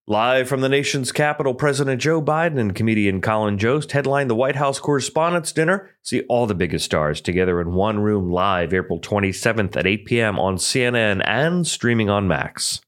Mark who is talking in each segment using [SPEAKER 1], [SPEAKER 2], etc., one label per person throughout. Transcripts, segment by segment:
[SPEAKER 1] Live from the nation's capital, President Joe Biden and comedian Colin Jost headline the White House Correspondents' Dinner. See all the biggest stars together in one room live April 27th at 8 p.m. on CNN and streaming on Max.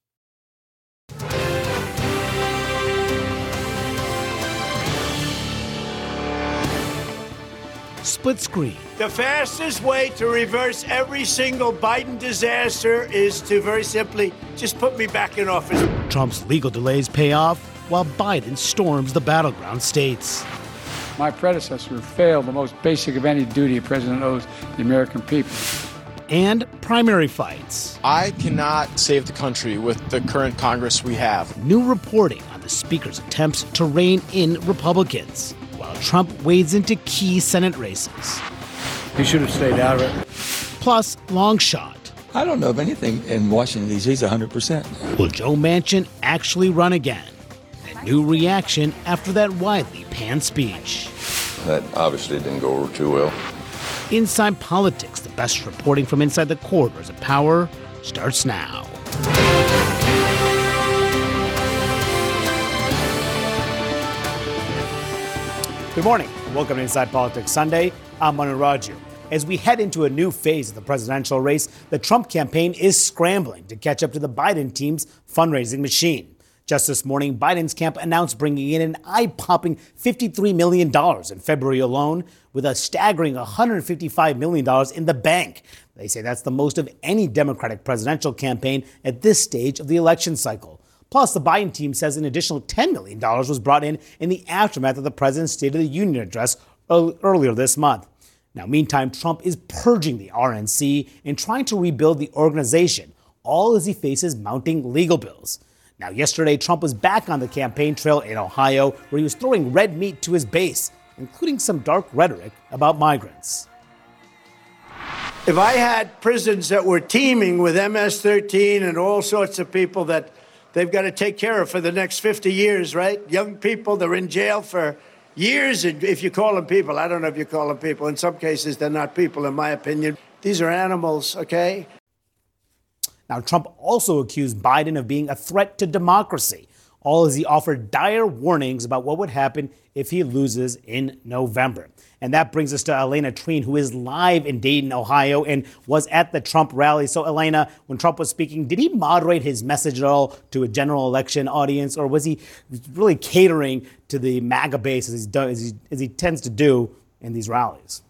[SPEAKER 2] Split screen.
[SPEAKER 3] The fastest way to reverse every single Biden disaster is to very simply just put me back in office.
[SPEAKER 2] Trump's legal delays pay off while Biden storms the battleground states.
[SPEAKER 4] My predecessor failed the most basic of any duty a president owes the American people.
[SPEAKER 2] And primary fights.
[SPEAKER 5] I cannot save the country with the current Congress we have.
[SPEAKER 2] New reporting on the speaker's attempts to rein in Republicans, while Trump wades into key Senate races.
[SPEAKER 4] He should have stayed out of it.
[SPEAKER 2] Plus, long shot.
[SPEAKER 6] I don't know of anything in Washington, D.C. is 100%.
[SPEAKER 2] Will Joe Manchin actually run again? A new reaction after that widely panned speech.
[SPEAKER 7] That obviously didn't go over too well.
[SPEAKER 2] Inside Politics, the best reporting from inside the corridors of power, starts now. Good morning, and welcome to Inside Politics Sunday. I'm Manu Raju. As we head into a new phase of the presidential race, the Trump campaign is scrambling to catch up to the Biden team's fundraising machine. Just this morning, Biden's camp announced bringing in an eye-popping $53 million in February alone, with a staggering $155 million in the bank. They say that's the most of any Democratic presidential campaign at this stage of the election cycle. Plus, the Biden team says an additional $10 million was brought in the aftermath of the president's State of the Union address earlier this month. Now, meantime, Trump is purging the RNC and trying to rebuild the organization, all as he faces mounting legal bills. Now, yesterday, Trump was back on the campaign trail in Ohio, where he was throwing red meat to his base, including some dark rhetoric about migrants.
[SPEAKER 3] If I had prisons that were teeming with MS-13 and all sorts of people that they've got to take care of for the next 50 years, right? Young people, they're in jail for years, if you call them people. I don't know if you call them people. In some cases, they're not people, in my opinion. These are animals, okay?
[SPEAKER 2] Now, Trump also accused Biden of being a threat to democracy, all as he offered dire warnings about what would happen if he loses in November. And that brings us to Elena Treen, who is live in Dayton, Ohio, and was at the Trump rally. So, Elena, when Trump was speaking, did he moderate his message at all to a general election audience, or was he really catering to the MAGA base as he tends to do in these rallies?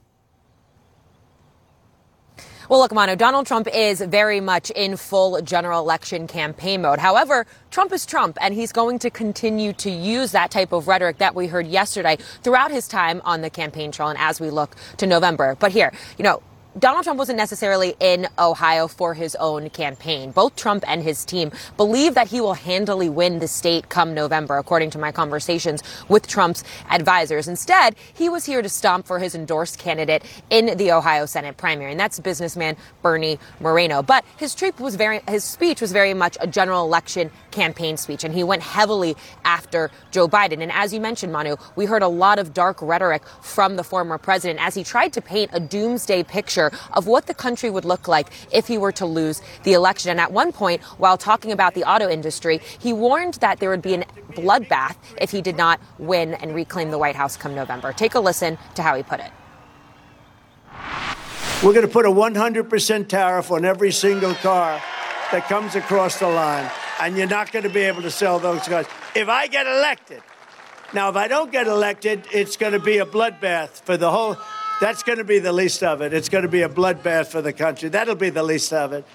[SPEAKER 8] Well, look, Manu, Donald Trump is very much in full general election campaign mode. However, Trump is Trump, and he's going to continue to use that type of rhetoric that we heard yesterday throughout his time on the campaign trail and as we look to November. But here, Donald Trump wasn't necessarily in Ohio for his own campaign. Both Trump and his team believe that he will handily win the state come November, according to my conversations with Trump's advisors. Instead, he was here to stomp for his endorsed candidate in the Ohio Senate primary, and that's businessman Bernie Moreno. But his speech was very much a general election campaign speech, and he went heavily after Joe Biden. And as you mentioned, Manu, we heard a lot of dark rhetoric from the former president as he tried to paint a doomsday picture of what the country would look like if he were to lose the election. And at one point, while talking about the auto industry, he warned that there would be a bloodbath if he did not win and reclaim the White House come November. Take a listen to how he put it.
[SPEAKER 3] We're going to put a 100% tariff on every single car that comes across the line, and you're not going to be able to sell those cars if I get elected. Now, if I don't get elected, it's going to be a bloodbath for the whole. That's going to be the least of it. It's going to be a bloodbath for the country. That'll be the least of it.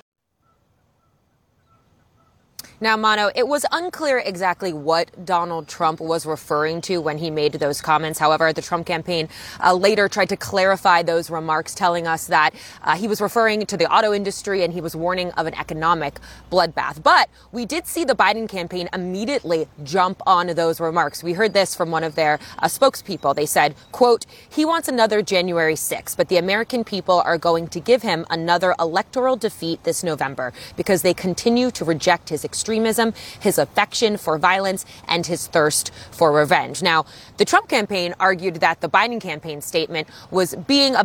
[SPEAKER 8] Now, Mano, it was unclear exactly what Donald Trump was referring to when he made those comments. However, the Trump campaign later tried to clarify those remarks, telling us that he was referring to the auto industry and he was warning of an economic bloodbath. But we did see the Biden campaign immediately jump on those remarks. We heard this from one of their spokespeople. They said, quote, he wants another January 6th, but the American people are going to give him another electoral defeat this November because they continue to reject his extremism, his affection for violence, and his thirst for revenge. Now, the Trump campaign argued that the Biden campaign statement was being a bit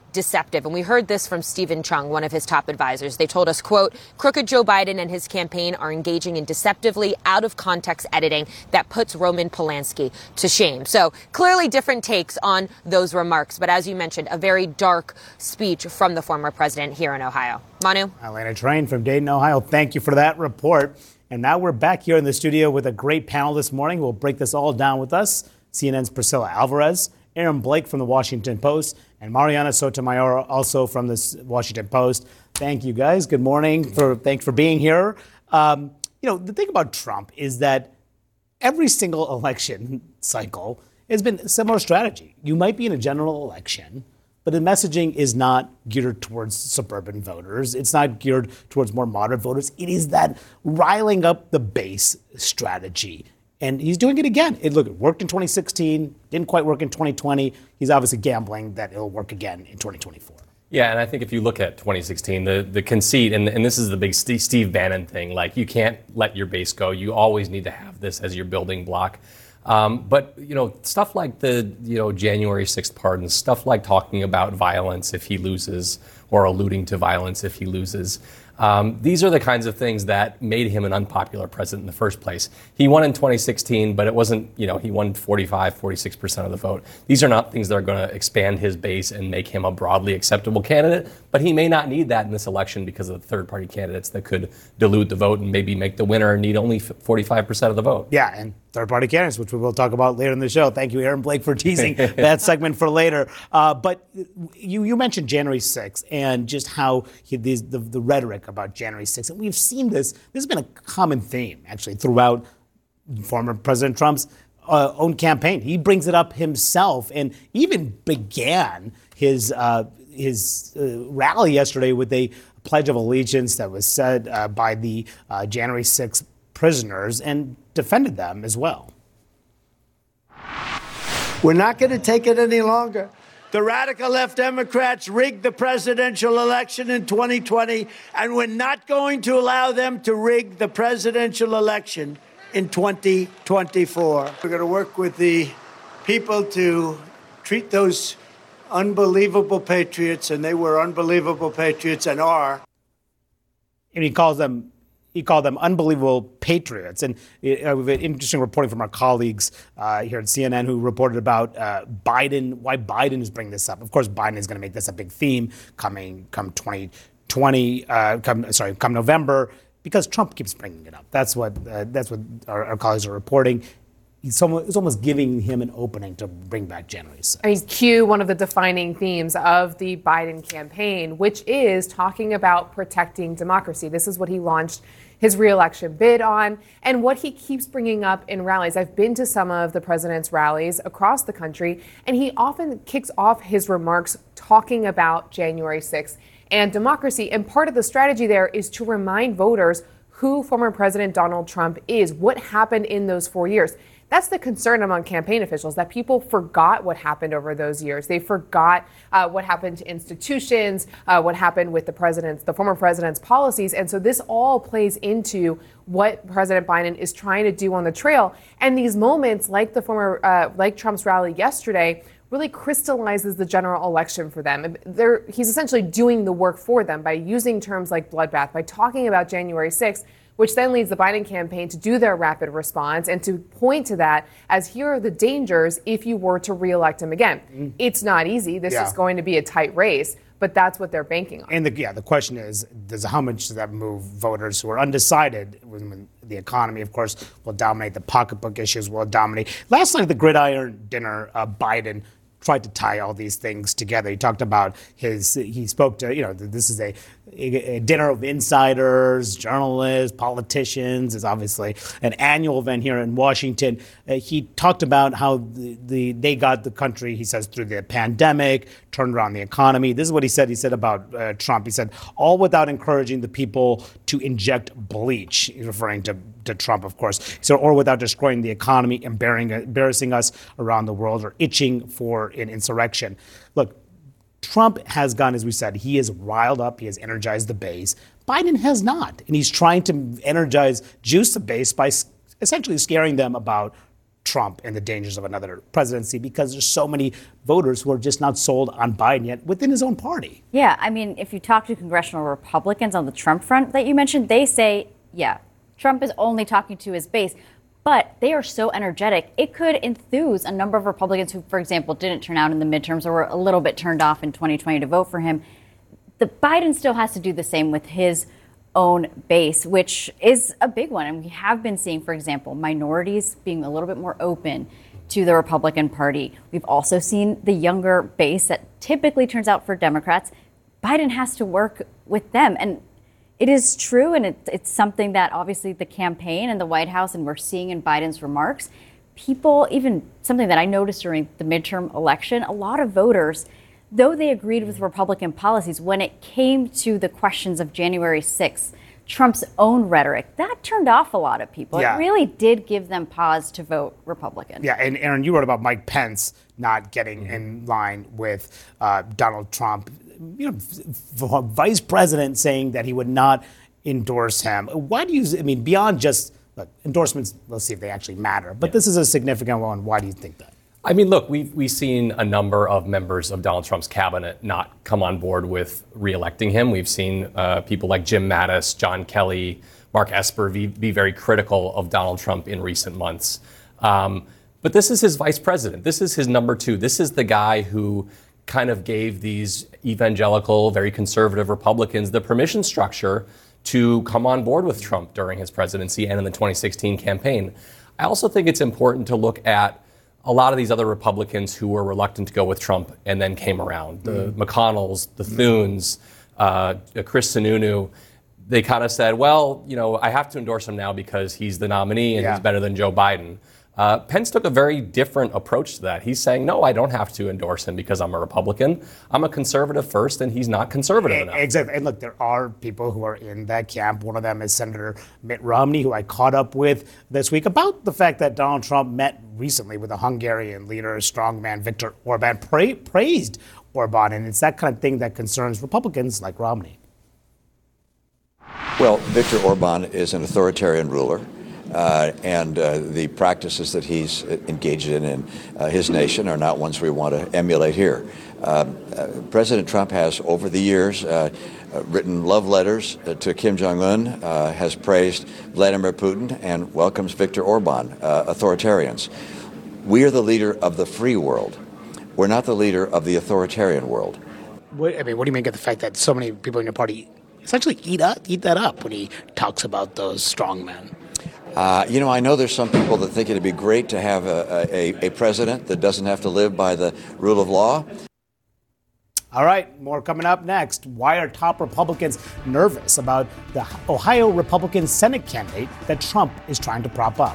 [SPEAKER 8] deceptive. And we heard this from Stephen Chung, one of his top advisors. They told us, quote, crooked Joe Biden and his campaign are engaging in deceptively out of context editing that puts Roman Polanski to shame. So clearly different takes on those remarks. But as you mentioned, a very dark speech from the former president here in Ohio. Manu?
[SPEAKER 2] Elena Train from Dayton, Ohio. Thank you for that report. And now we're back here in the studio with a great panel this morning. We'll break this all down with us. CNN's Priscilla Alvarez, Aaron Blake from the Washington Post, and Mariana Sotomayor, also from the Washington Post. Thank you, guys. Good morning. Thanks for being here. The thing about Trump is that every single election cycle has been a similar strategy. You might be in a general election, but the messaging is not geared towards suburban voters. It's not geared towards more moderate voters. It is that riling up the base strategy. And he's doing it again. It worked in 2016, didn't quite work in 2020. He's obviously gambling that it'll work again in 2024.
[SPEAKER 9] Yeah, and I think if you look at 2016, the conceit, and this is the big Steve Bannon thing, like you can't let your base go. You always need to have this as your building block. But, stuff like the, January 6th pardons, stuff like talking about violence if he loses or alluding to violence if he loses. These are the kinds of things that made him an unpopular president in the first place. He won in 2016, but it wasn't, he won 46% of the vote. These are not things that are going to expand his base and make him a broadly acceptable candidate, but he may not need that in this election because of the third-party candidates that could dilute the vote and maybe make the winner need only 45% of the vote.
[SPEAKER 2] Yeah, and third-party candidates, which we will talk about later in the show. Thank you, Aaron Blake, for teasing that segment for later. But you mentioned January 6th and just how the rhetoric about January 6th. And we've seen this. This has been a common theme, actually, throughout former President Trump's own campaign. He brings it up himself and even began his rally yesterday with a Pledge of Allegiance that was said by the January 6th prisoners and defended them as well.
[SPEAKER 3] We're not going to take it any longer. The radical left Democrats rigged the presidential election in 2020, and we're not going to allow them to rig the presidential election in 2024. We're going to work with the people to treat those unbelievable patriots, and they were unbelievable patriots and are.
[SPEAKER 2] And he called them unbelievable patriots. And we have interesting reporting from our colleagues here at CNN who reported about Biden, why Biden is bringing this up. Of course, Biden is going to make this a big theme come 2020, come November, because Trump keeps bringing it up. That's what our colleagues are reporting. It's almost giving him an opening to bring back January 6th.
[SPEAKER 10] I mean, cue one of the defining themes of the Biden campaign, which is talking about protecting democracy. This is what he launched his reelection bid on and what he keeps bringing up in rallies. I've been to some of the president's rallies across the country, and he often kicks off his remarks talking about January 6th and democracy. And part of the strategy there is to remind voters who former President Donald Trump is, what happened in those 4 years. That's the concern among campaign officials, that people forgot what happened over those years. They forgot what happened to institutions, what happened with the former president's policies. And so this all plays into what President Biden is trying to do on the trail. And these moments, like like Trump's rally yesterday, really crystallizes the general election for them. He's essentially doing the work for them by using terms like bloodbath, by talking about January 6th, which then leads the Biden campaign to do their rapid response and to point to that as here are the dangers if you were to reelect him again. It's not easy. This is going to be a tight race, but that's what they're banking on.
[SPEAKER 2] And the question is how much does that move voters who are undecided when the economy, of course, will dominate, the pocketbook issues will dominate. Last night at the Gridiron dinner, Biden tried to tie all these things together. He talked about he spoke to, this is a dinner of insiders, journalists, politicians. It's obviously an annual event here in Washington. He talked about how they got the country, he says, through the pandemic, turned around the economy. This is what he said. He said about Trump. He said, all without encouraging the people to inject bleach. He's referring to Trump, of course. He said, or without destroying the economy, embarrassing us around the world, or itching for an insurrection. Look, Trump has gone, as we said, he has riled up, he has energized the base. Biden has not. And he's trying to juice the base by essentially scaring them about Trump and the dangers of another presidency because there's so many voters who are just not sold on Biden yet within his own party.
[SPEAKER 11] Yeah, I mean, if you talk to congressional Republicans on the Trump front that you mentioned, they say, yeah, Trump is only talking to his base. But they are so energetic, it could enthuse a number of Republicans who, for example, didn't turn out in the midterms or were a little bit turned off in 2020 to vote for him. The Biden still has to do the same with his own base, which is a big one. And we have been seeing, for example, minorities being a little bit more open to the Republican Party. We've also seen the younger base that typically turns out for Democrats. Biden has to work with them. And it is true, and it's something that obviously the campaign and the White House, and we're seeing in Biden's remarks, people, even something that I noticed during the midterm election, a lot of voters, though they agreed with Republican policies, when it came to the questions of January 6th, Trump's own rhetoric, that turned off a lot of people.
[SPEAKER 2] Yeah.
[SPEAKER 11] It really did give them pause to vote Republican.
[SPEAKER 2] Yeah, and Aaron, you wrote about Mike Pence not getting in line with Donald Trump. You know, vice president saying that he would not endorse him. Why do you, I mean, beyond just endorsements, let's see if they actually matter, but this is a significant one. Why do you think that?
[SPEAKER 9] I mean, look, we've seen a number of members of Donald Trump's cabinet not come on board with reelecting him. We've seen people like Jim Mattis, John Kelly, Mark Esper be very critical of Donald Trump in recent months. But this is his vice president. This is his number two. This is the guy who kind of gave these evangelical, very conservative Republicans the permission structure to come on board with Trump during his presidency and in the 2016 campaign. I also think it's important to look at a lot of these other Republicans who were reluctant to go with Trump and then came around. The McConnells, the Thunes, Chris Sununu. They kind of said, well, you know, I have to endorse him now because he's the nominee and he's better than Joe Biden. Pence took a very different approach to that. He's saying, no, I don't have to endorse him because I'm a Republican. I'm a conservative first, and he's not conservative enough.
[SPEAKER 2] Exactly. And look, there are people who are in that camp. One of them is Senator Mitt Romney, who I caught up with this week about the fact that Donald Trump met recently with a Hungarian leader, strongman Viktor Orban, praised Orban. And it's that kind of thing that concerns Republicans like Romney.
[SPEAKER 7] Well, Viktor Orban is an authoritarian ruler. And the practices that he's engaged in his nation are not ones we want to emulate here. President Trump has, over the years, written love letters to Kim Jong-un, has praised Vladimir Putin, and welcomes Viktor Orban, authoritarians. We are the leader of the free world. We're not the leader of the authoritarian world.
[SPEAKER 2] What do you make of the fact that so many people in your party essentially eat that up when he talks about those strongmen?
[SPEAKER 7] I know there's some people that think it'd be great to have a president that doesn't have to live by the rule of law.
[SPEAKER 2] All right, more coming up next. Why are top Republicans nervous about the Ohio Republican Senate candidate that Trump is trying to prop up?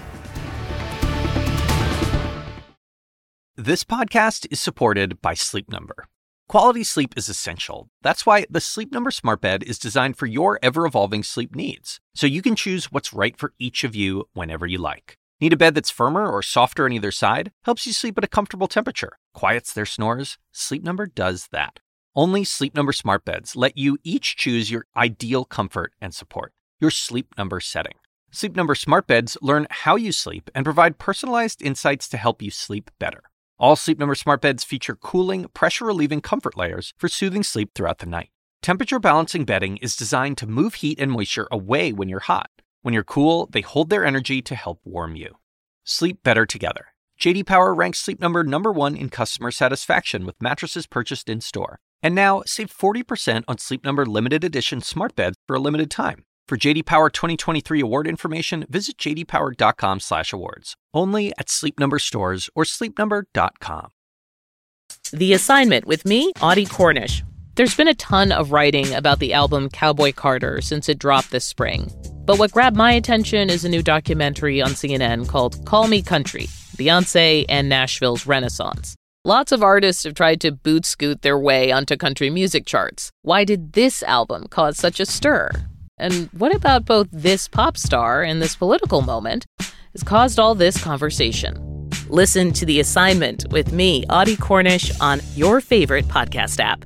[SPEAKER 12] This podcast is supported by Sleep Number. Quality sleep is essential. That's why the Sleep Number Smart Bed is designed for your ever-evolving sleep needs, so you can choose what's right for each of you whenever you like. Need a bed that's firmer or softer on either side? Helps you sleep at a comfortable temperature. Quiets their snores? Sleep Number does that. Only Sleep Number Smart Beds let you each choose your ideal comfort and support, your Sleep Number setting. Sleep Number Smart Beds learn how you sleep and provide personalized insights to help you sleep better. All Sleep Number Smart Beds feature cooling, pressure-relieving comfort layers for soothing sleep throughout the night. Temperature-balancing bedding is designed to move heat and moisture away when you're hot. When you're cool, they hold their energy to help warm you. Sleep better together. J.D. Power ranks Sleep Number #1 in customer satisfaction with mattresses purchased in-store. And now, save 40% on Sleep Number limited edition smart beds for a limited time. For J.D. Power 2023 award information, visit jdpower.com/awards. Only at Sleep Number stores or sleepnumber.com.
[SPEAKER 13] The Assignment with me, Audie Cornish. There's been a ton of writing about the album Cowboy Carter since it dropped this spring. But what grabbed my attention is a new documentary on CNN called Call Me Country, Beyoncé and Nashville's Renaissance. Lots of artists have tried to boot-scoot their way onto country music charts. Why did this album cause such a stir? And what about both this pop star and this political moment has caused all this conversation? Listen to The Assignment with me, Audie Cornish, on your favorite podcast app.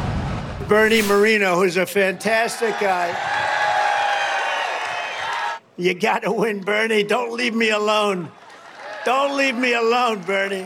[SPEAKER 3] Bernie Moreno, who's a fantastic guy. You got to win, Bernie. Don't leave me alone. Don't leave me alone, Bernie.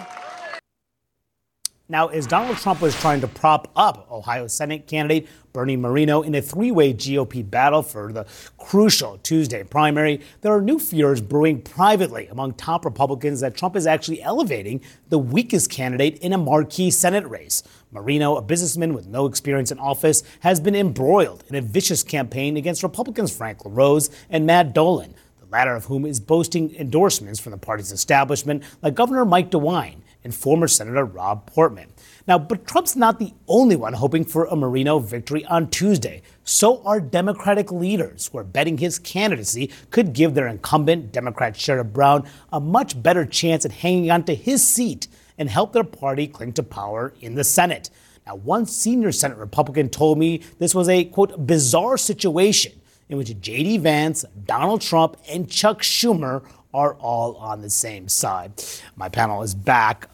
[SPEAKER 2] Now, as Donald Trump was trying to prop up Ohio Senate candidate Bernie Moreno in a three-way GOP battle for the crucial Tuesday primary, there are new fears brewing privately among top Republicans that Trump is actually elevating the weakest candidate in a marquee Senate race. Moreno, a businessman with no experience in office, has been embroiled in a vicious campaign against Republicans Frank LaRose and Matt Dolan, the latter of whom is boasting endorsements from the party's establishment like Governor Mike DeWine and former Senator Rob Portman. Now, but Trump's not the only one hoping for a Moreno victory on Tuesday. So are Democratic leaders who are betting his candidacy could give their incumbent, Democrat Sherrod Brown, a much better chance at hanging on to his seat and help their party cling to power in the Senate. Now, one senior Senate Republican told me this was a, quote, bizarre situation in which J.D. Vance, Donald Trump, and Chuck Schumer are all on the same side. My panel is back.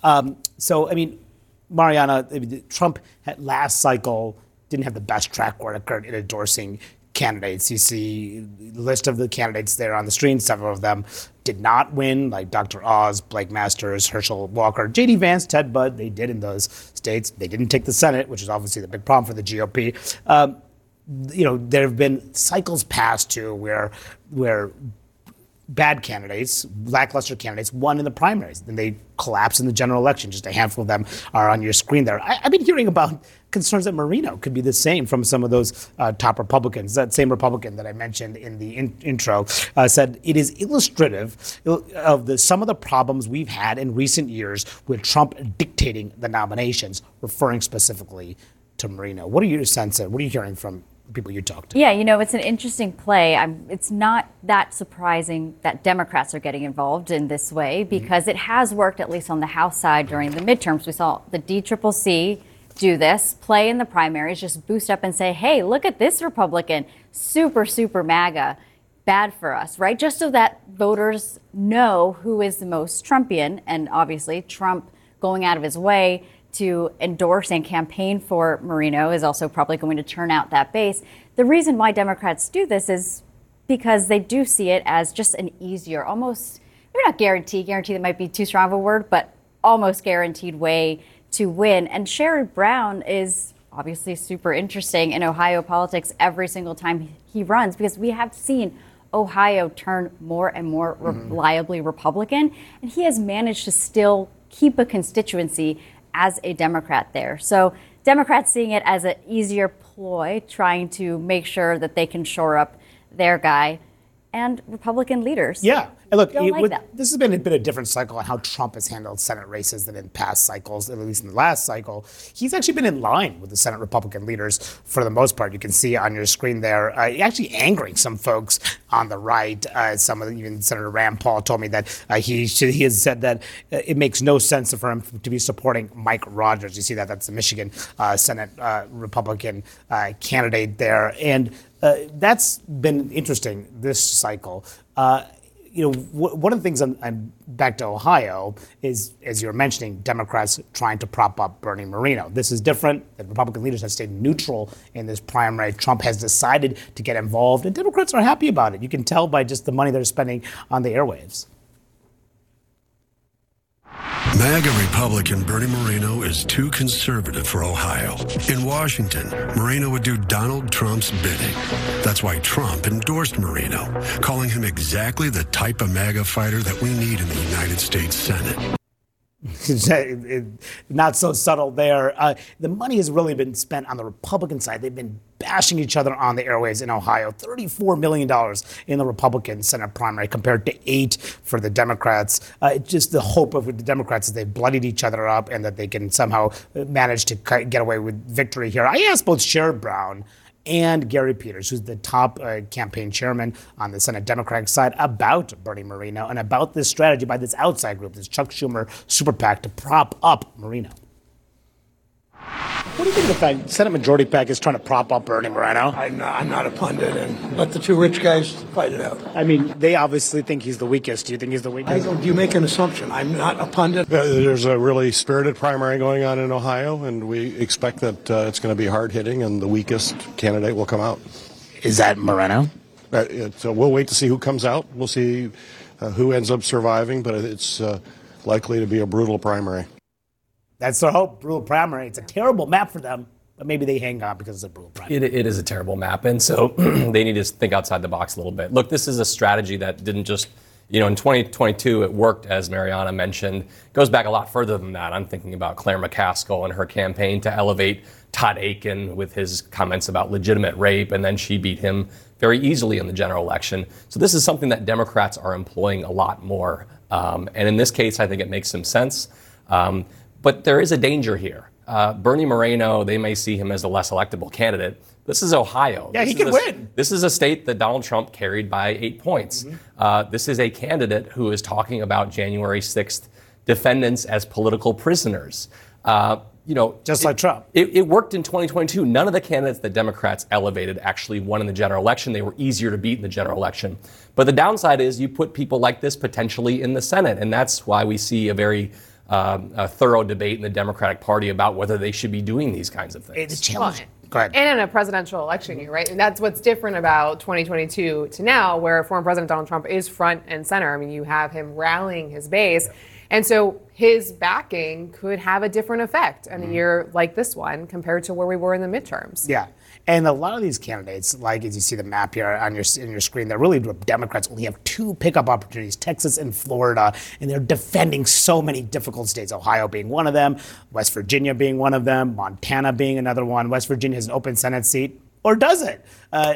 [SPEAKER 2] Mariana, Trump had last cycle didn't have the best track record in endorsing candidates. You see the list of the candidates there on the screen. Several of them did not win, like Dr. Oz, Blake Masters, Herschel Walker, J.D. Vance, Ted Budd. They did in those states. They didn't take the Senate, which is obviously the big problem for the GOP. There have been cycles past too where bad candidates, lackluster candidates, won in the primaries. Then they collapse in the general election. Just a handful of them are on your screen there. I've been hearing about concerns that Moreno could be the same from some of those top Republicans. That same Republican that I mentioned in the intro said it is illustrative of some of the problems we've had in recent years with Trump dictating the nominations, referring specifically to Moreno. What are your sense of? What are you hearing from people you talk to?
[SPEAKER 11] Yeah, it's an interesting play. It's not that surprising that Democrats are getting involved in this way because it has worked, at least on the House side during the midterms. We saw the DCCC do this, play in the primaries, just boost up and say, hey, look at this Republican, super, super MAGA, bad for us, right? Just so that voters know who is the most Trumpian, and obviously Trump going out of his way to endorse and campaign for Moreno is also probably going to turn out that base. The reason why Democrats do this is because they do see it as just an easier, almost, maybe not guarantee that might be too strong of a word, but almost guaranteed way to win. And Sherrod Brown is obviously super interesting in Ohio politics every single time he runs, because we have seen Ohio turn more and more reliably Republican, and he has managed to still keep a constituency as a Democrat there. So Democrats seeing it as an easier ploy, trying to make sure that they can shore up their guy, and Republican leaders.
[SPEAKER 2] Yeah. And look,
[SPEAKER 11] this
[SPEAKER 2] has been a bit of a different cycle on how Trump has handled Senate races than in past cycles, at least in the last cycle. He's actually been in line with the Senate Republican leaders for the most part. You can see on your screen there, actually angering some folks on the right. Even Senator Rand Paul told me that he has said that it makes no sense for him to be supporting Mike Rogers. You see that? That's the Michigan Senate Republican candidate there. And that's been interesting this cycle. One of the things I'm back to Ohio is, as you were mentioning, Democrats trying to prop up Bernie Moreno. This is different. The Republican leaders have stayed neutral in this primary. Trump has decided to get involved, and Democrats are happy about it. You can tell by just the money they're spending on the airwaves.
[SPEAKER 14] MAGA Republican Bernie Moreno is too conservative for Ohio. In Washington, Moreno would do Donald Trump's bidding. That's why Trump endorsed Moreno, calling him exactly the type of MAGA fighter that we need in the United States Senate.
[SPEAKER 2] Not so subtle there. The money has really been spent on the Republican side. They've been bashing each other on the airwaves in Ohio. $34 million in the Republican Senate primary compared to $8 million for the Democrats. Just the hope of the Democrats is they've bloodied each other up and that they can somehow manage to get away with victory here. I asked both Sherrod Brown and Gary Peters, who's the top campaign chairman on the Senate Democratic side, about Bernie Moreno and about this strategy by this outside group, this Chuck Schumer super PAC, to prop up Moreno. What do you think of the fact Senate Majority PAC is trying to prop up Bernie Moreno?
[SPEAKER 15] I'm not a pundit, and let the two rich guys fight it out.
[SPEAKER 2] I mean, they obviously think he's the weakest. Do you think he's the weakest?
[SPEAKER 15] You make an assumption. I'm not a pundit.
[SPEAKER 16] There's a really spirited primary going on in Ohio, and we expect that it's going to be hard-hitting, and the weakest candidate will come out.
[SPEAKER 2] Is that Moreno?
[SPEAKER 16] So we'll wait to see who comes out. We'll see who ends up surviving, but it's likely to be a brutal primary.
[SPEAKER 2] That's their hope, brutal primary. It's a terrible map for them, but maybe they hang on because it's a brutal primary.
[SPEAKER 9] It is a terrible map, and so they need to think outside the box a little bit. Look, this is a strategy that didn't just, in 2022 it worked, as Mariana mentioned. It goes back a lot further than that. I'm thinking about Claire McCaskill and her campaign to elevate Todd Akin with his comments about legitimate rape, and then she beat him very easily in the general election. So this is something that Democrats are employing a lot more. And in this case, I think it makes some sense. But there is a danger here. Bernie Moreno, they may see him as a less electable candidate. This is Ohio.
[SPEAKER 2] Yeah, he can win.
[SPEAKER 9] This is a state that Donald Trump carried by 8 points. This is a candidate who is talking about January 6th defendants as political prisoners.
[SPEAKER 2] Just like Trump.
[SPEAKER 9] It worked in 2022. None of the candidates that Democrats elevated actually won in the general election. They were easier to beat in the general election. But the downside is you put people like this potentially in the Senate, and that's why we see a very a thorough debate in the Democratic Party about whether they should be doing these kinds of things.
[SPEAKER 2] It's challenging. Go ahead.
[SPEAKER 10] And in a presidential election year, right? And that's what's different about 2022 to now, where former President Donald Trump is front and center. I mean, you have him rallying his base. And so his backing could have a different effect in a year like this one compared to where we were in the midterms.
[SPEAKER 2] Yeah. And a lot of these candidates, like as you see the map here on your screen, they're really Democrats only have 2 pickup opportunities, Texas and Florida, and they're defending so many difficult states, Ohio being one of them, West Virginia being one of them, Montana being another one. West Virginia has an open Senate seat. Or does it?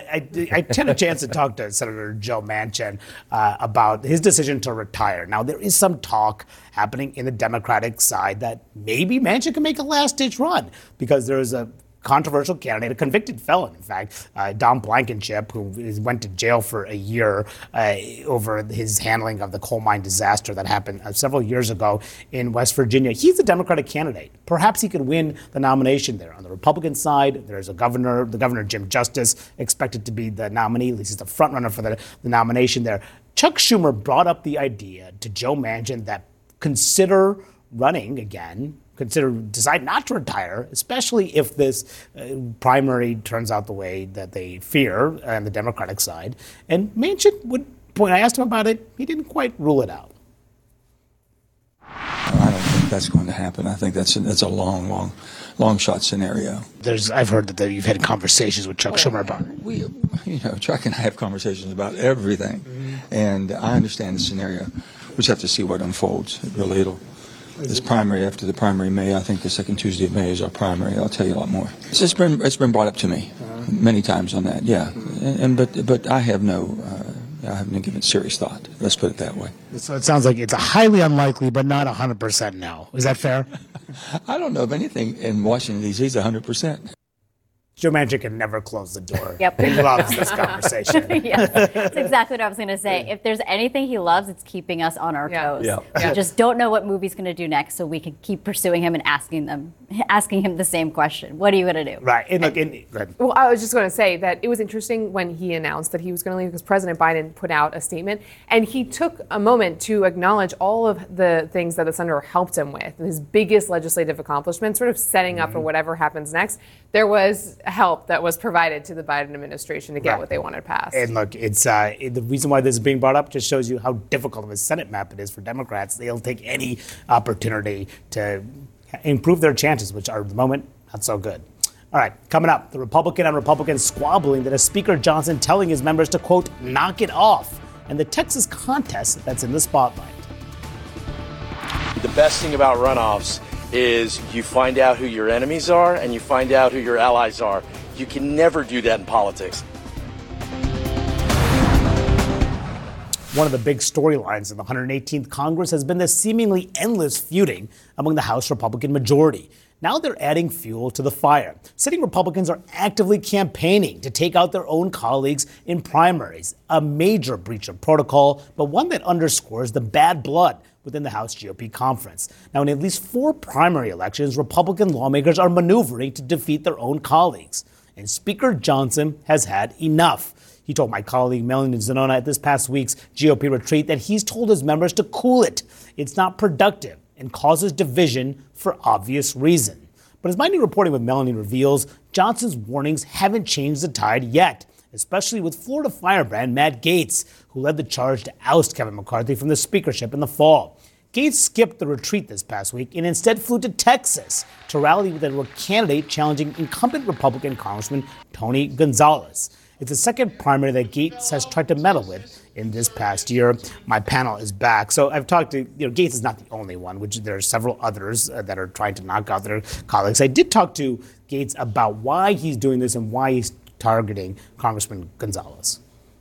[SPEAKER 2] I had a chance to talk to Senator Joe Manchin about his decision to retire. Now, there is some talk happening in the Democratic side that maybe Manchin can make a last-ditch run because there is a controversial candidate, a convicted felon, in fact, Don Blankenship, who went to jail for a year over his handling of the coal mine disaster that happened several years ago in West Virginia. He's a Democratic candidate. Perhaps he could win the nomination there. On the Republican side, there's the Governor Jim Justice, expected to be the nominee. At least he's the front runner for the nomination there. Chuck Schumer brought up the idea to Joe Manchin that consider running again, decide not to retire, especially if this primary turns out the way that they fear on the Democratic side. And Manchin when I asked him about it, he didn't quite rule it out.
[SPEAKER 6] I don't think that's going to happen. I think that's a long shot scenario.
[SPEAKER 2] I've heard that you've had conversations with Chuck Schumer about it.
[SPEAKER 6] Chuck and I have conversations about everything, and I understand the scenario. We just have to see what unfolds. This primary, after the primary May, I think the second Tuesday of May is our primary. I'll tell you a lot more. It's been brought up to me many times on that, yeah. But I haven't given it serious thought. Let's put it that way.
[SPEAKER 2] So it sounds like it's a highly unlikely, but not 100% no. Is that fair?
[SPEAKER 6] I don't know of anything in Washington, D.C. is 100%.
[SPEAKER 2] Joe Manchin can never close the door.
[SPEAKER 11] Yep.
[SPEAKER 2] He loves this conversation.
[SPEAKER 11] Yes, that's exactly what I was going to say. If there's anything he loves, it's keeping us on our toes.
[SPEAKER 9] Yeah.
[SPEAKER 11] We just don't know what movie's going to do next, so we can keep pursuing him and asking him the same question. What are you going to do?
[SPEAKER 2] Right. And look, go ahead.
[SPEAKER 10] Well, I was just going to say that it was interesting when he announced that he was going to leave because President Biden put out a statement, and he took a moment to acknowledge all of the things that the senator helped him with, his biggest legislative accomplishment, sort of setting up for whatever happens next. There was help that was provided to the Biden administration to get what they wanted passed.
[SPEAKER 2] And look, it's the reason why this is being brought up just shows you how difficult of a Senate map it is for Democrats. They'll take any opportunity to improve their chances, which are at the moment not so good. All right, coming up, the Republican on Republican squabbling that has Speaker Johnson telling his members to, quote, knock it off, and the Texas contest that's in the spotlight.
[SPEAKER 17] The best thing about runoffs is you find out who your enemies are and you find out who your allies are. You can never do that in politics.
[SPEAKER 2] One of the big storylines in the 118th Congress has been the seemingly endless feuding among the House Republican majority. Now they're adding fuel to the fire. Sitting Republicans are actively campaigning to take out their own colleagues in primaries, a major breach of protocol, but one that underscores the bad blood within the House GOP conference. Now, in at least 4 primary elections, Republican lawmakers are maneuvering to defeat their own colleagues. And Speaker Johnson has had enough. He told my colleague Melanie Zanona at this past week's GOP retreat that he's told his members to cool it. It's not productive and causes division for obvious reason. But as my new reporting with Melanie reveals, Johnson's warnings haven't changed the tide yet, especially with Florida firebrand Matt Gaetz, who led the charge to oust Kevin McCarthy from the speakership in the fall. Gaetz skipped the retreat this past week and instead flew to Texas to rally with a candidate challenging incumbent Republican Congressman Tony Gonzalez. It's the second primary that Gaetz has tried to meddle with in this past year. My panel is back. So I've talked to, Gaetz is not the only one, which there are several others that are trying to knock out their colleagues. I did talk to Gaetz about why he's doing this and why he's targeting Congressman Gonzalez.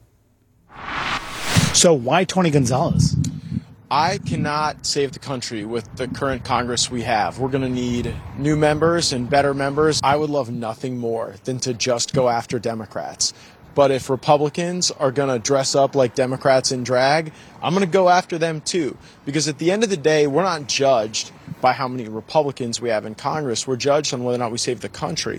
[SPEAKER 2] So why Tony Gonzalez?
[SPEAKER 5] I cannot save the country with the current Congress we have. We're going to need new members and better members. I would love nothing more than to just go after Democrats. But if Republicans are going to dress up like Democrats in drag, I'm going to go after them too. Because at the end of the day, we're not judged by how many Republicans we have in Congress. We're judged on whether or not we save the country.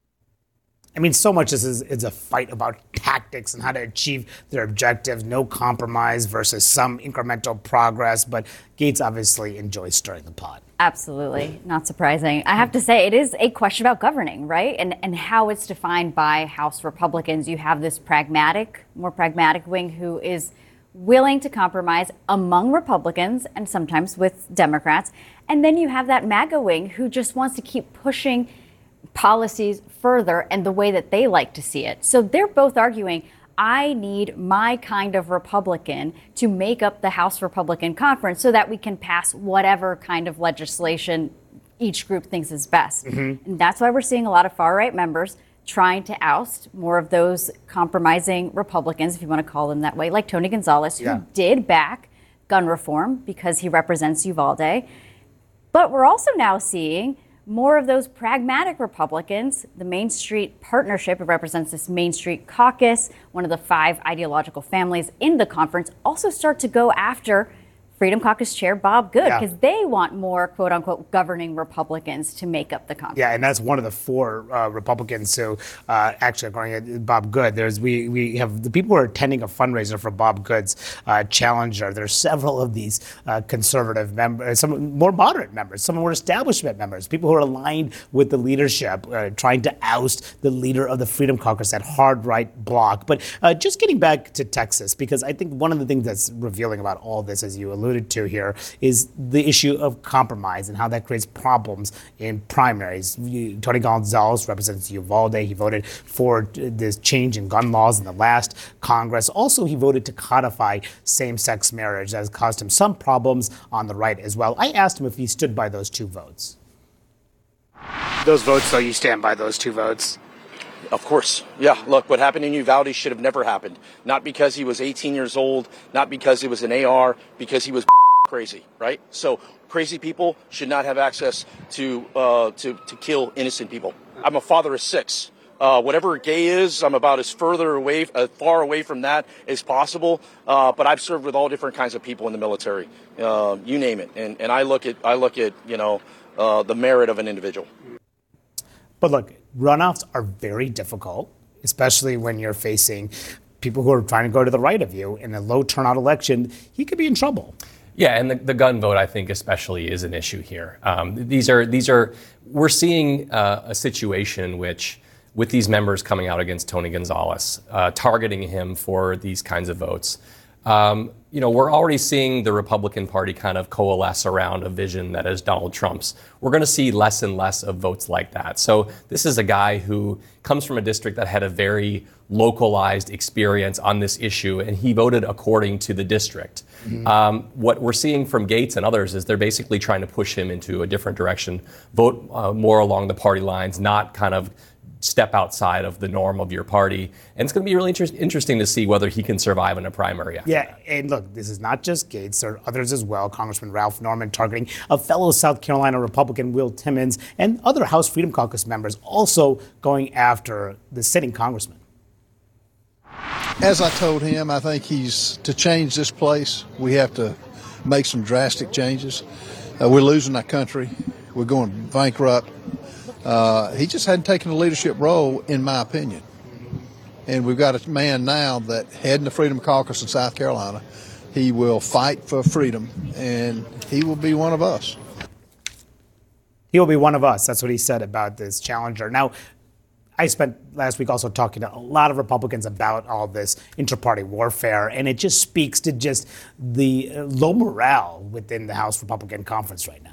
[SPEAKER 2] I mean, so much is a fight about tactics and how to achieve their objectives, no compromise versus some incremental progress. But Gaetz obviously enjoys stirring the pot.
[SPEAKER 11] Absolutely. Not surprising. I have to say, it is a question about governing, right? And how it's defined by House Republicans. You have this more pragmatic wing who is willing to compromise among Republicans and sometimes with Democrats. And then you have that MAGA wing who just wants to keep pushing policies further and the way that they like to see it. So they're both arguing, I need my kind of Republican to make up the House Republican Conference so that we can pass whatever kind of legislation each group thinks is best. Mm-hmm. And that's why we're seeing a lot of far-right members trying to oust more of those compromising Republicans, if you want to call them that way, like Tony Gonzalez, who did back gun reform because he represents Uvalde. But we're also now seeing more of those pragmatic Republicans. The Main Street Partnership, it represents this Main Street Caucus, one of the 5 ideological families in the conference, also start to go after Freedom Caucus Chair Bob Good, because they want more, quote unquote, governing Republicans to make up the conference. Yeah,
[SPEAKER 2] and that's one of the 4 Republicans who actually, according to Bob Good, we have the people who are attending a fundraiser for Bob Good's challenger. There's several of these conservative members, some more moderate members, some more establishment members, people who are aligned with the leadership, trying to oust the leader of the Freedom Caucus, that hard right bloc. But just getting back to Texas, because I think one of the things that's revealing about all this, as you alluded to here, is the issue of compromise and how that creates problems in primaries. Tony Gonzalez represents Uvalde. He voted for this change in gun laws in the last Congress. Also, he voted to codify same-sex marriage. That has caused him some problems on the right as well. I asked him if he stood by those 2 votes. Those votes, though, you stand by those 2 votes?
[SPEAKER 17] Of course. Yeah, look, what happened in Uvalde should have never happened. Not because he was 18 years old, not because it was an AR, because he was crazy, right? So crazy people should not have access to kill innocent people. I'm a father of 6. Whatever gay is, I'm about as far away from that as possible. But I've served with all different kinds of people in the military, you name it. And I look at the merit of an individual.
[SPEAKER 2] But look, runoffs are very difficult, especially when you're facing people who are trying to go to the right of you. In a low turnout election, he could be in trouble.
[SPEAKER 9] Yeah, and the gun vote, I think, especially is an issue here. We're seeing a situation in which, with these members coming out against Tony Gonzalez, targeting him for these kinds of votes, we're already seeing the Republican Party kind of coalesce around a vision that is Donald Trump's. We're going to see less and less of votes like that. So this is a guy who comes from a district that had a very localized experience on this issue, and he voted according to the district. Mm-hmm. What we're seeing from Gaetz and others is they're basically trying to push him into a different direction, vote more along the party lines, not kind of step outside of the norm of your party. And it's going to be really interesting to see whether he can survive in a primary.
[SPEAKER 2] Yeah, and look, this is not just Gaetz. There are others as well. Congressman Ralph Norman targeting a fellow South Carolina Republican, Will Timmons, and other House Freedom Caucus members also going after the sitting congressman.
[SPEAKER 18] As I told him, I think to change this place, we have to make some drastic changes. We're losing our country. We're going bankrupt. He just hadn't taken a leadership role, in my opinion. And we've got a man now that heading the Freedom Caucus in South Carolina. He will fight for freedom, and he will be one of us.
[SPEAKER 2] He will be one of us. That's what he said about this challenger. Now, I spent last week also talking to a lot of Republicans about all this inter-party warfare, and it just speaks to just the low morale within the House Republican Conference right now.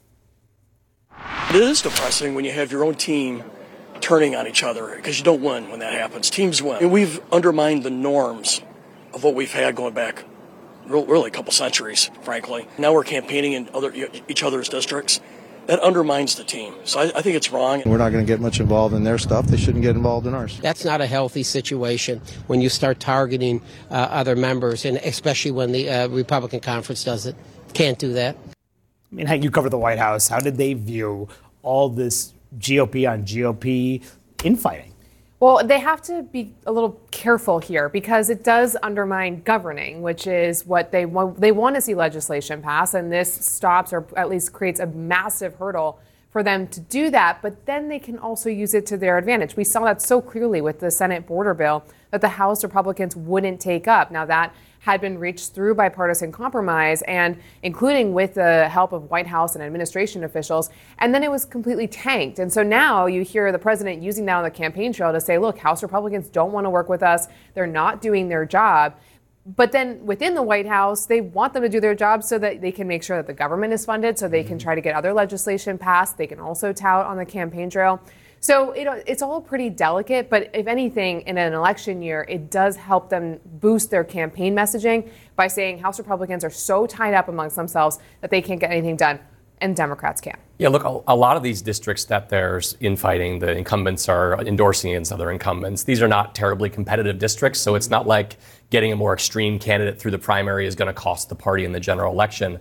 [SPEAKER 19] It is depressing when you have your own team turning on each other because you don't win when that happens. Teams win. And we've undermined the norms of what we've had going back really a couple centuries, frankly. Now we're campaigning in each other's districts. That undermines the team. So I think it's wrong.
[SPEAKER 20] We're not going to get much involved in their stuff. They shouldn't get involved in ours.
[SPEAKER 21] That's not a healthy situation when you start targeting other members, and especially when the Republican conference does it. Can't do that.
[SPEAKER 2] I mean, how you cover the White House. How did they view all this GOP on GOP infighting?
[SPEAKER 10] Well, they have to be a little careful here because it does undermine governing, which is what they want. They want to see legislation pass, and this stops or at least creates a massive hurdle for them to do that. But then they can also use it to their advantage. We saw that so clearly with the Senate border bill that the House Republicans wouldn't take up. Now that had been reached through bipartisan compromise, and including with the help of White House and administration officials, and then it was completely tanked. And so now you hear the president using that on the campaign trail to say, look, House Republicans don't want to work with us. They're not doing their job. But then within the White House, they want them to do their job so that they can make sure that the government is funded, so they can try to get other legislation passed. They can also tout on the campaign trail. So it's all pretty delicate, but if anything, in an election year, it does help them boost their campaign messaging by saying House Republicans are so tied up amongst themselves that they can't get anything done, and Democrats can.
[SPEAKER 9] Yeah, look, a lot of these districts that there's infighting, the incumbents are endorsing against other incumbents. These are not terribly competitive districts, so it's not like getting a more extreme candidate through the primary is going to cost the party in the general election.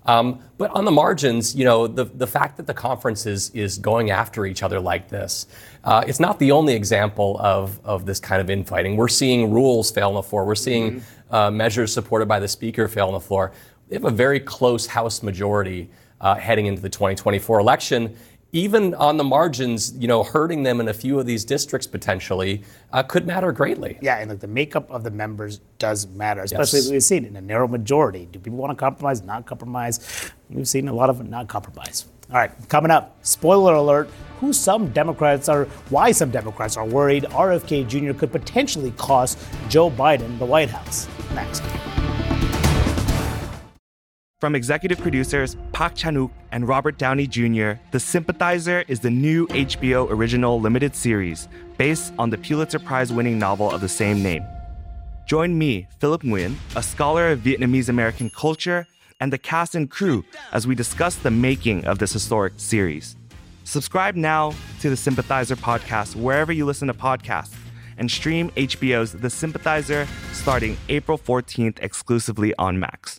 [SPEAKER 9] But on the margins, the fact that the conference is going after each other like this, it's not the only example of this kind of infighting. We're seeing rules fail on the floor. We're seeing measures supported by the speaker fail on the floor. They have a very close House majority heading into the 2024 election. Even on the margins, hurting them in a few of these districts potentially could matter greatly.
[SPEAKER 2] Yeah, and the makeup of the members does matter, especially as we've seen in a narrow majority. Do people want to compromise, not compromise? We've seen a lot of not compromise. All right, coming up, spoiler alert, why some Democrats are worried RFK Jr. could potentially cost Joe Biden the White House. Next.
[SPEAKER 22] From executive producers Park Chan-wook and Robert Downey Jr., The Sympathizer is the new HBO original limited series based on the Pulitzer Prize-winning novel of the same name. Join me, Philip Nguyen, a scholar of Vietnamese American culture, and the cast and crew as we discuss the making of this historic series. Subscribe now to The Sympathizer podcast wherever you listen to podcasts, and stream HBO's The Sympathizer starting April 14th exclusively on Max.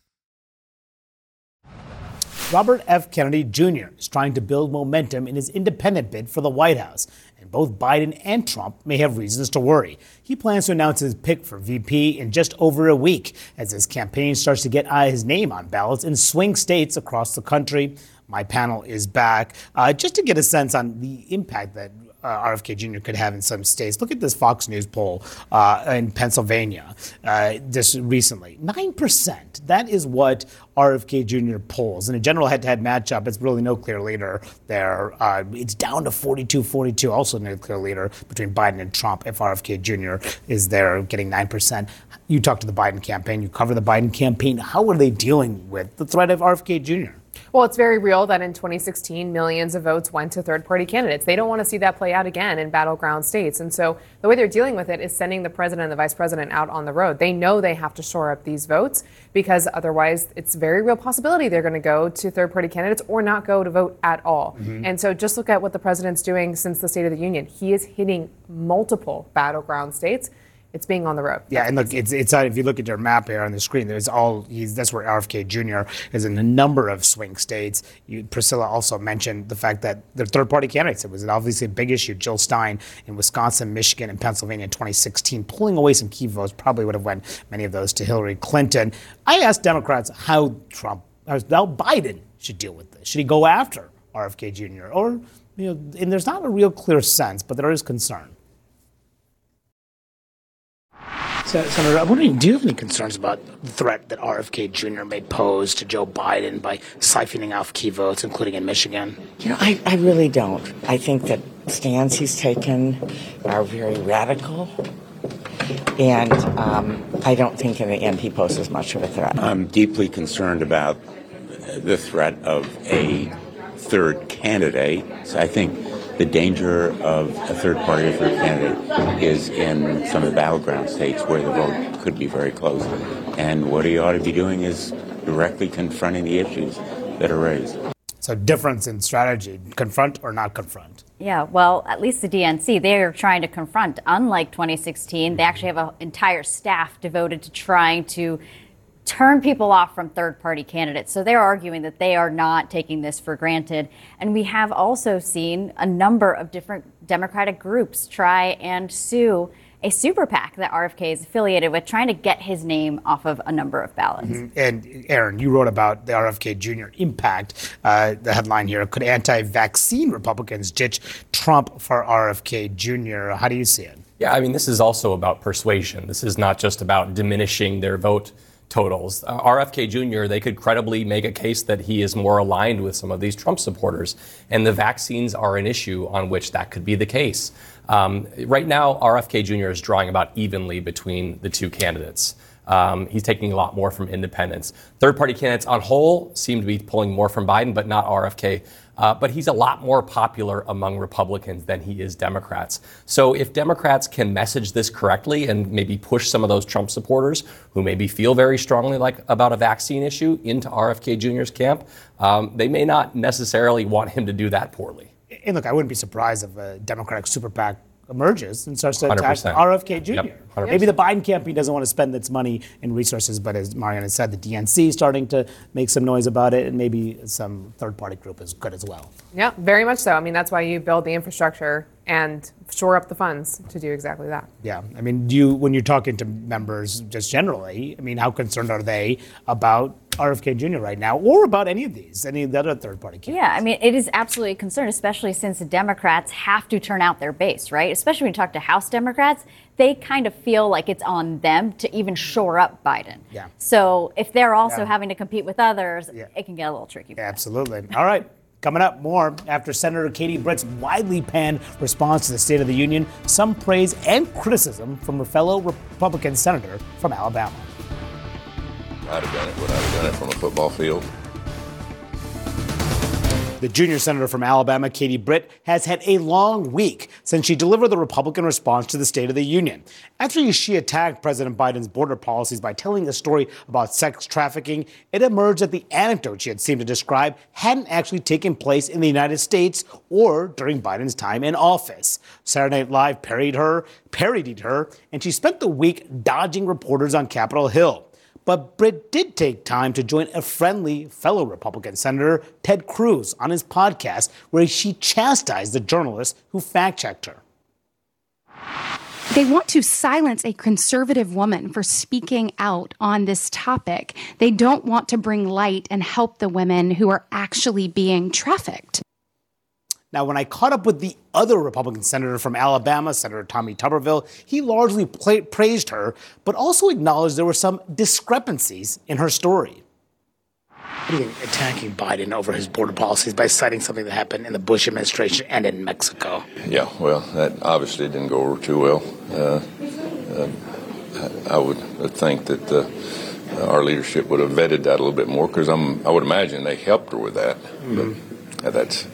[SPEAKER 2] Robert F. Kennedy Jr. is trying to build momentum in his independent bid for the White House, and both Biden and Trump may have reasons to worry. He plans to announce his pick for VP in just over a week as his campaign starts to get his name on ballots in swing states across the country. My panel is back just to get a sense on the impact that RFK Jr. could have in some states. Look at this Fox News poll in Pennsylvania just recently. 9%. That is what RFK Jr. polls. In a general head-to-head matchup, it's really no clear leader there. It's down to 42-42, also no clear leader between Biden and Trump if RFK Jr. is there getting 9%. You talk to the Biden campaign. You cover the Biden campaign. How are they dealing with the threat of RFK Jr.?
[SPEAKER 10] Well, it's very real that in 2016, millions of votes went to third-party candidates. They don't want to see that play out again in battleground states. And so the way they're dealing with it is sending the president and the vice president out on the road. They know they have to shore up these votes because otherwise it's a very real possibility they're going to go to third-party candidates or not go to vote at all. Mm-hmm. And so just look at what the president's doing since the State of the Union. He is hitting multiple battleground states. It's being on the road.
[SPEAKER 2] Yeah, and look, it's if you look at your map here on the screen, that's where RFK Jr. is in a number of swing states. Priscilla also mentioned the fact that they're third-party candidates. It was obviously a big issue. Jill Stein in Wisconsin, Michigan, and Pennsylvania in 2016, pulling away some key votes, probably would have went many of those to Hillary Clinton. I asked Democrats how Biden should deal with this. Should he go after RFK Jr.? Or, and there's not a real clear sense, but there is concern. Senator, I'm wondering, do you have any concerns about the threat that RFK Jr. may pose to Joe Biden by siphoning off key votes, including in Michigan?
[SPEAKER 23] I really don't. I think that
[SPEAKER 1] stands he's taken are very radical, and I don't think in the end he poses much of a threat.
[SPEAKER 4] I'm deeply concerned about the threat of a third candidate. So I think the danger of a third party or third candidate is in some of the battleground states where the vote could be very close. And what he ought to be doing is directly confronting the issues that are raised.
[SPEAKER 2] So difference in strategy, confront or not confront?
[SPEAKER 11] Yeah, well, at least the DNC, they're trying to confront. Unlike 2016, they actually have an entire staff devoted to trying to turn people off from third-party candidates. So they're arguing that they are not taking this for granted. And we have also seen a number of different Democratic groups try and sue a super PAC that RFK is affiliated with, trying to get his name off of a number of ballots.
[SPEAKER 2] Mm-hmm. And Aaron, you wrote about the RFK Jr. impact. The headline here, could anti-vaccine Republicans ditch Trump for RFK Jr.? How do you see it?
[SPEAKER 9] Yeah, I mean, this is also about persuasion. This is not just about diminishing their vote totals. RFK Jr., they could credibly make a case that he is more aligned with some of these Trump supporters. And the vaccines are an issue on which that could be the case. Right now, RFK Jr. is drawing about evenly between the two candidates. He's taking a lot more from independents. Third-party candidates on whole seem to be pulling more from Biden, but not RFK. But he's a lot more popular among Republicans than he is Democrats. So if Democrats can message this correctly and maybe push some of those Trump supporters who maybe feel very strongly about a vaccine issue into RFK Jr.'s camp, they may not necessarily want him to do that poorly.
[SPEAKER 2] And look, I wouldn't be surprised if a Democratic super PAC emerges and starts to
[SPEAKER 9] 100%.
[SPEAKER 2] attack RFK Jr.
[SPEAKER 9] Yep, 100%.
[SPEAKER 2] Maybe the Biden campaign doesn't want to spend its money and resources, but as Mariana said, the DNC is starting to make some noise about it, and maybe some third-party group is good as well.
[SPEAKER 10] Yeah, very much so. I mean, that's why you build the infrastructure and shore up the funds to do exactly that.
[SPEAKER 2] Yeah, I mean, when you're talking to members just generally, I mean, how concerned are they about RFK Jr. right now, or about any of the other third-party candidates?
[SPEAKER 11] Yeah, I mean, it is absolutely a concern, especially since the Democrats have to turn out their base, right? Especially when you talk to House Democrats, they kind of feel like it's on them to even shore up Biden.
[SPEAKER 2] Yeah.
[SPEAKER 11] So if they're also having to compete with others, it can get a little tricky.
[SPEAKER 2] Yeah, absolutely. All right. Coming up, more after Senator Katie Britt's widely panned response to the State of the Union, some praise and criticism from her fellow Republican senator from Alabama.
[SPEAKER 23] I'd have done it. Would I have done it from a football field?
[SPEAKER 2] The junior senator from Alabama, Katie Britt, has had a long week since she delivered the Republican response to the State of the Union. After she attacked President Biden's border policies by telling a story about sex trafficking, it emerged that the anecdote she had seemed to describe hadn't actually taken place in the United States or during Biden's time in office. Saturday Night Live parodied her, and she spent the week dodging reporters on Capitol Hill. But Britt did take time to join a friendly fellow Republican Senator, Ted Cruz, on his podcast, where she chastised the journalist who fact-checked her.
[SPEAKER 24] They want to silence a conservative woman for speaking out on this topic. They don't want to bring light and help the women who are actually being trafficked.
[SPEAKER 2] Now, when I caught up with the other Republican senator from Alabama, Senator Tommy Tuberville, he largely praised her, but also acknowledged there were some discrepancies in her story. Attacking Biden over his border policies by citing something that happened in the Bush administration and in Mexico.
[SPEAKER 23] Yeah, well, that obviously didn't go over too well. I would think that our leadership would have vetted that a little bit more, because I would imagine they helped her with that.
[SPEAKER 2] Mm-hmm.
[SPEAKER 23] But that's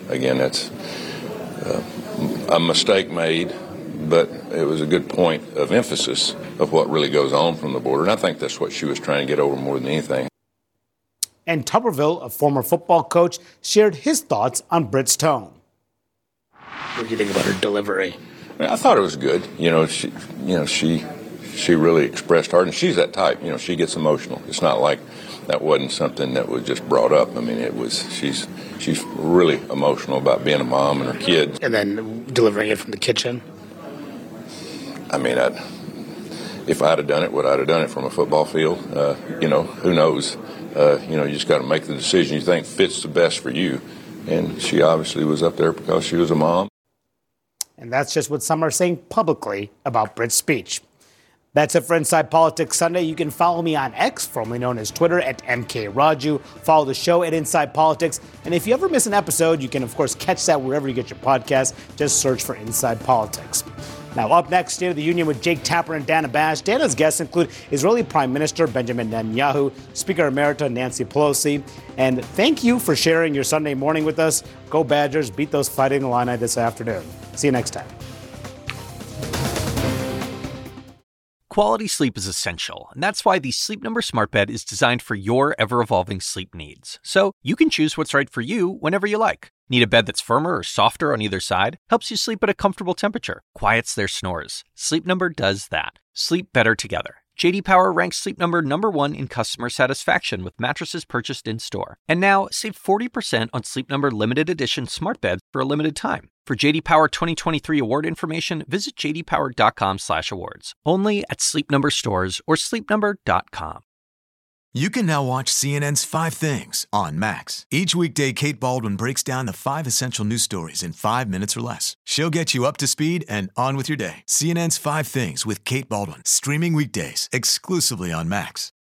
[SPEAKER 23] a mistake made, but it was a good point of emphasis of what really goes on from the border. And I think that's what she was trying to get over more than anything.
[SPEAKER 2] And Tuberville, a former football coach, shared his thoughts on Britt's tone. What do you think about her delivery?
[SPEAKER 23] I thought it was good. She really expressed heart, and she's that type. She gets emotional. It's not like that wasn't something that was just brought up. I mean, she's really emotional about being a mom and her kids.
[SPEAKER 2] And then delivering it from the kitchen?
[SPEAKER 23] I mean, if I'd have done it, would I have done it from a football field? Who knows? You just got to make the decision you think fits the best for you. And she obviously was up there because she was a mom.
[SPEAKER 2] And that's just what some are saying publicly about Britt's speech. That's it for Inside Politics Sunday. You can follow me on X, formerly known as Twitter, at MKRaju. Follow the show at Inside Politics. And if you ever miss an episode, you can, of course, catch that wherever you get your podcast. Just search for Inside Politics. Now, up next, State of the Union with Jake Tapper and Dana Bash. Dana's guests include Israeli Prime Minister Benjamin Netanyahu, Speaker Emerita Nancy Pelosi. And thank you for sharing your Sunday morning with us. Go Badgers, beat those Fighting Illini this afternoon. See you next time.
[SPEAKER 7] Quality sleep is essential, and that's why the Sleep Number Smart Bed is designed for your ever-evolving sleep needs. So you can choose what's right for you whenever you like. Need a bed that's firmer or softer on either side? Helps you sleep at a comfortable temperature. Quiets their snores. Sleep Number does that. Sleep better together. J.D. Power ranks Sleep Number #1 in customer satisfaction with mattresses purchased in-store. And now, save 40% on Sleep Number limited edition smart beds for a limited time. For J.D. Power 2023 award information, visit jdpower.com/awards. Only at Sleep Number stores or sleepnumber.com.
[SPEAKER 8] You can now watch CNN's 5 Things on Max. Each weekday, Kate Baldwin breaks down the 5 essential news stories in 5 minutes or less. She'll get you up to speed and on with your day. CNN's 5 Things with Kate Baldwin, streaming weekdays exclusively on Max.